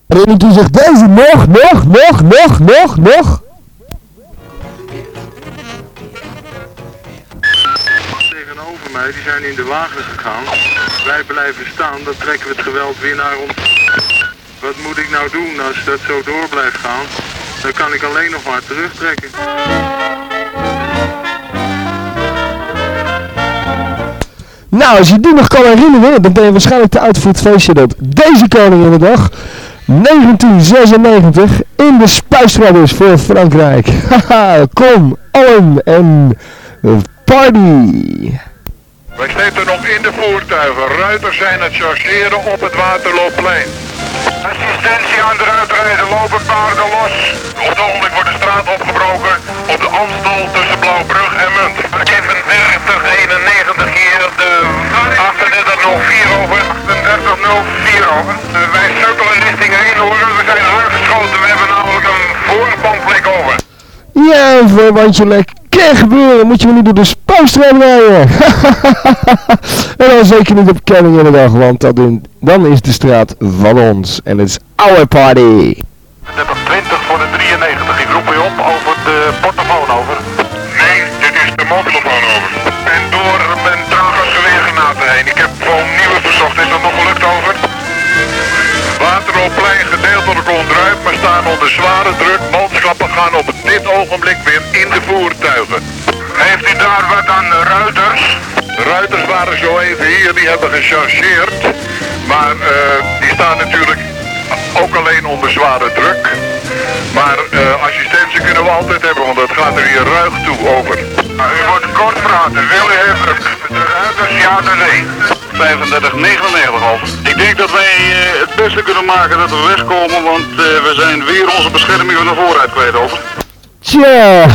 Herinnert u zich deze nog? Tegenover mij, die zijn in de wagen gegaan. Wij blijven staan, dan trekken we het geweld weer naar ons. Wat moet ik nou doen als dat zo door blijft gaan? Dan kan ik alleen nog maar terugtrekken. Nou, als je die nog kan herinneren, dan ben je waarschijnlijk te oud voor het feestje dat deze Koninginnedag 1996 in de Spuistraat is voor Frankrijk. Haha, kom allen en party! Wij zitten nog in de voertuigen. Ruiters zijn het chargeren op het Waterloopplein. Assistentie aan de ruitrijden, lopen paarden los. Op het ogenblik wordt de straat opgebroken op de Amstel tussen Blauwbrug en Munt. 4591 hier, de 3804 over. 3804 over. Wij sukkelen richting Eindhoven, we zijn aangeschoten. We hebben namelijk een voorbandplek over. Ja, een voorbandje lek. Kan gebeuren, moet je maar niet door de Spuistraat rijden. En dan zeker niet op Koninginnedag, want dan is de straat van ons. En het is our party. 20 voor de 93, ik roep u op over de portofoon over. Nee, dit is de mobielefoon over. En door mijn tragergeweergranaten heen. Ik heb gewoon nieuwe verzocht, is dat nog gelukt over? Waterloopplein gedeeltelijk ontruimd, maar staan onder zware druk. Manschappen gaan op dit ogenblik weer in de voertuigen. Heeft u daar wat aan ruiters? Ruiters waren zo even hier, die hebben gechargeerd. Maar die staan natuurlijk ook alleen onder zware druk. Maar assistentie kunnen we altijd hebben, want het gaat er hier ruig toe over. Nou, u moet kort praten. Wil u even de ruiters, ja of nee? 3599 over. Ik denk dat wij het beste kunnen maken dat we wegkomen, want we zijn weer onze bescherming van de vooruit kwijt over. Tja,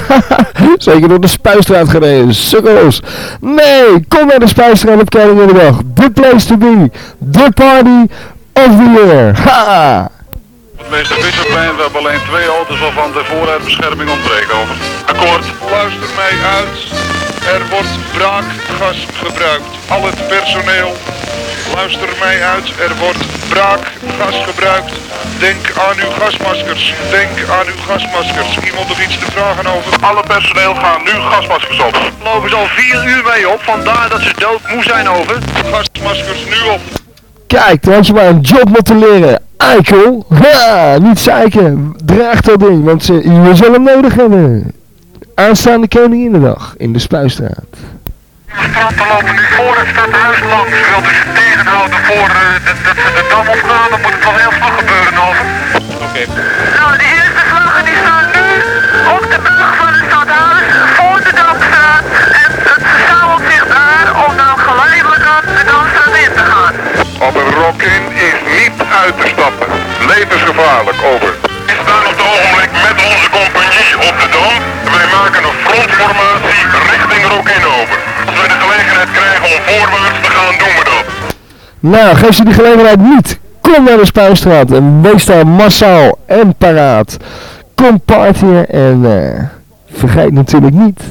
zeker door de Spuistraat gereden, sukkels. Nee, kom naar de Spuistraat op Koninginnedag. The place to be, the party of the year. Ha! Het meeste Visserplein, we hebben alleen 2 auto's waarvan de vooruitbescherming ontbreekt over. Akkoord. Luister mij uit. Er wordt braakgas gebruikt. Al het personeel, luister mij uit. Er wordt braakgas gebruikt. Denk aan uw gasmaskers. Denk aan uw gasmaskers. Iemand nog iets te vragen over? Alle personeel gaan nu gasmaskers op. Lopen ze al 4 uur mee op. Vandaar dat ze doodmoe zijn over. Gasmaskers nu op. Kijk, dan had je maar een job moeten leren. Eikel. Ha, niet zeiken. Draag dat ding, want je zal hem nodig hebben. Aanstaande Koninginnedag in de Spuistraat. Straten lopen nu voor het stadhuis langs. Wilt u ze tegenhouden voor dat ze de dam opgaan? Dan moet het wel heel snel gebeuren over. Oké. Nou, de eerste vlaggen die staan nu op de brug van het stadhuis voor de Damstraat. En het verzamelt zich daar om dan geleidelijk aan de Damstraat in te gaan. Op een Rock-in is niet uit te stappen. Levensgevaarlijk, over. We staan op het ogenblik met onze compagnie op de Dam. Wij maken een frontformatie richting Rock-in over. Als we de gelegenheid krijgen om voorwaarts te gaan, doen we dat. Nou, geef ze die gelegenheid niet. Kom naar de Spuistraat en wees daar massaal en paraat. Kom partyen en vergeet natuurlijk niet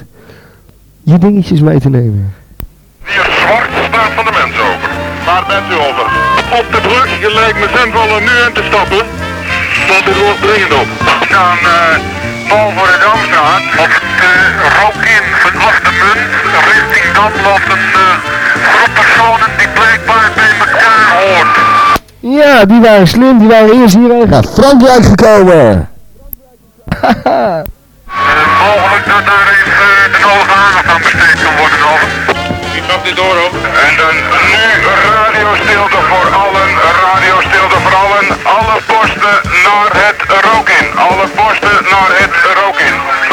je dingetjes mee te nemen. Hier zwart staat van de mens over. Waar bent u over? Op de brug, je lijkt me zinvoller nu in te stappen. Want het wordt dringend op. We staan pal voor de Damstraat. Op het Rock-in vanaf de Munt richting Dam loopt een groep personen die blijkbaar bij elkaar hoort. Ja, die waren slim, die waren eerst hierheen naar Frankrijk gekomen. Haha. Mogelijk dat daar even de nodige aandacht aan besteed kan worden over. Wie gaat dit door op? En dan nu radiostilte voor allen, radiostilte voor allen. Alle posten naar het Rock-in. Alle posten naar het Rock-in.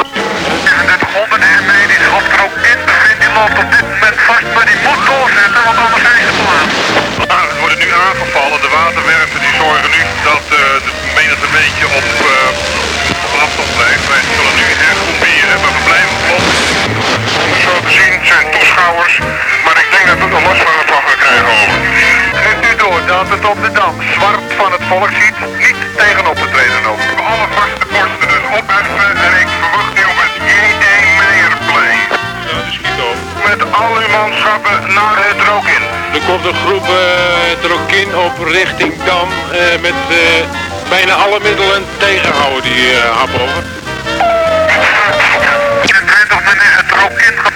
Dit honderden en medisch op het Rock-in bevindt, die loopt op dit moment vast, maar die moet doorzetten, want anders zijn ze klaar. We worden nu aangevallen, de waterwerken die zorgen nu dat de menigte een beetje op afstand blijft. Wij zullen nu hergroeperen, maar we blijven vlot. Zo te zien zijn toeschouwers, maar ik denk dat we er last van het gaan krijgen over. Geeft u door dat het op de Dam zwart van het volk ziet, niet tegenop te treden over. Alle vaste posten dus opheffen en ik verwacht u op het J.D. Meijerplein. Ja, die schiet op. Met al uw manschappen naar het Rock-in. Er komt een groep Trokin op richting Dam met bijna alle middelen tegenhouden die hap over. In 20 minuten Trokin